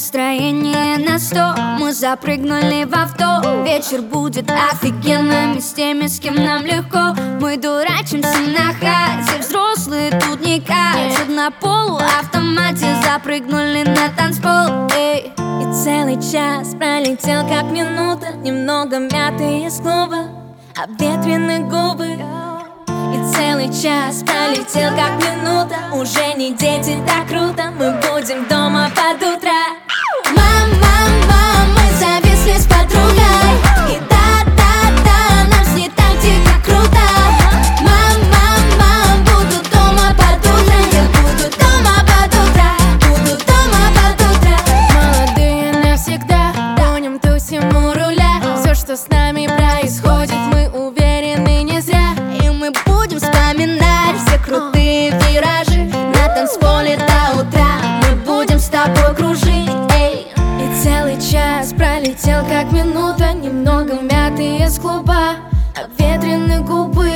Настроение на 100, мы запрыгнули в авто. Вечер будет офигенным, и с теми, с кем нам легко. Мы дурачимся на хате, взрослые тут не катят. На полуавтомате запрыгнули на танцпол. Эй. И целый час пролетел как минута, немного мятый из клуба, обветренные губы. И целый час пролетел как минута, уже не дети, так круто. Мы будем дома под утро. Мам, мам, мам, мы зависли с подругой. И да-да-да, нам с ней так дико круто. Мам, мам, мам, буду дома под утро. Я буду дома под утро, буду дома под утро. Молодые навсегда, гоним, тусим у руля. Все, что с нами происходит, мы уверены не зря. И мы будем вспоминать все крутые виражи на танцполе до утра. Мы будем с тобой кружить. И целый час пролетел как минута, немного мятый из клуба, обветренные губы.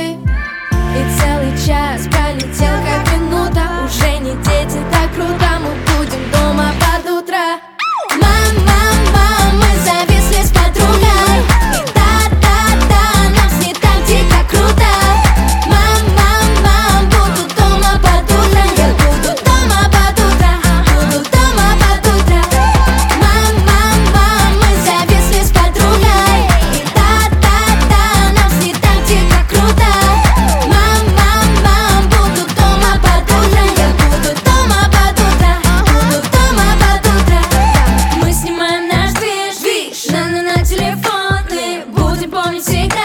И целый час пролетел как минута, уже не дети, так круто. Мы будем дома под утро. Мам, мам, мам, мы зависли с подругой. И да-да-да, нам с ней так дико круто. Мам, мам, мам, буду дома под утро. Я буду дома под утро, буду дома под утро. Мам, мам, мам, мы зависли с подругой. И да-да-да, нам с ней так дико круто. Мам, мам, мам, буду дома под утро. Я буду дома под утро, буду дома под утро. Мы снимаем наш движ, на телефоны, будем помнить всегда.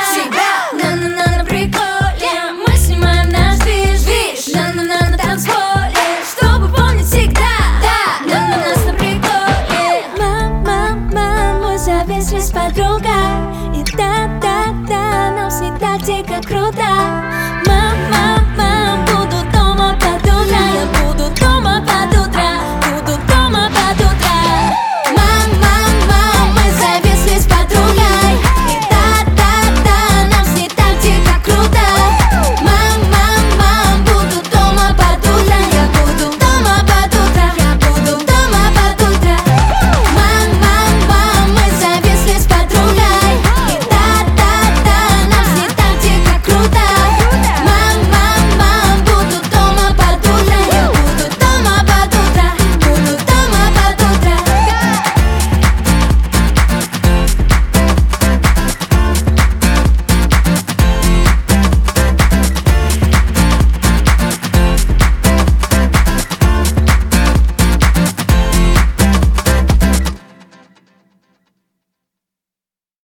На приколе. Мы снимаем наш движ, на танцполе, чтобы помнить всегда. На нас на приколе. Мам, мам, мам, мы зависли с подругой. И да-да-да, нам с ней так дико круто.